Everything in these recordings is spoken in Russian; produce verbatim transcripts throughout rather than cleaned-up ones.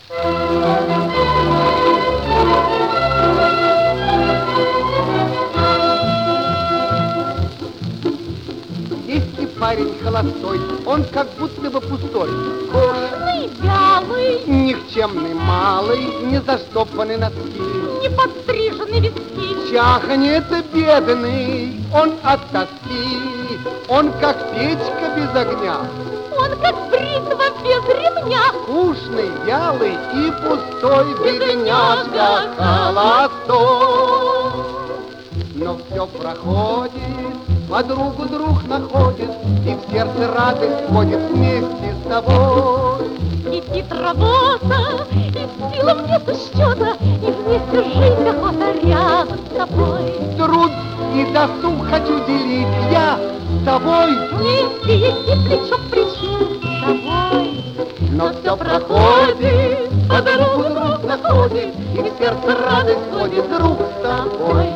Если парень холостой, он как будто бы пустой. Скучный, вялый, никчемный, малый, не заштопанный носки, не подстрижены виски. Чахнет бедный, он от тоски, он как печка без огня. Он как бритва без ремня. Скучный, вялый и пустой бедняжка холостой. Но все проходит, подругу друг находит, и в сердце радость ходит вместе с тобой. Летит работа, и силам нету счета, и вместе жить охота рядом с тобой. Труд и досуг хочу делить я с тобой. Вместе идти плечо к плечу с тобой. Но все проходит, подругу друг находит, и в сердце радость ходит друг с тобой.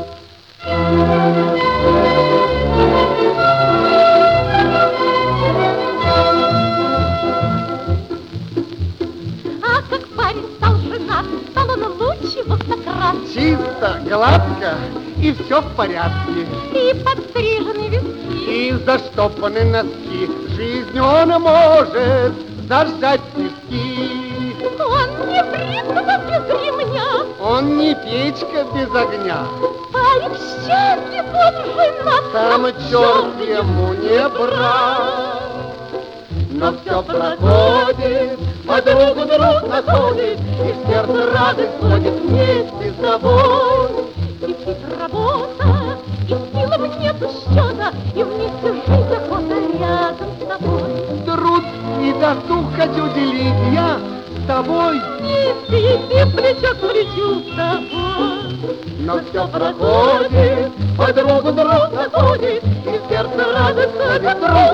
А как парень стал женат, стал он лучше во Сократ. Чисто, гладко и все в порядке. И подстрижены виски, И заштопаны носки. Жизнь он может зажать тиски. он не бритва без ремня. Он не печка без огня. Парень счастлив, он женат. Сам черт ему не брат. Но все проходит, подругу друг находит, и в сердце радость ходит вместе с тобой. Летит работа, и силам нету счета, и вместе жить охота рядом с тобой. Труд и досуг хочу делить я с тобой. Вместе идти плечо к плечу с тобой. Но все проходит, подругу друг находит, и в сердце радость ходит друг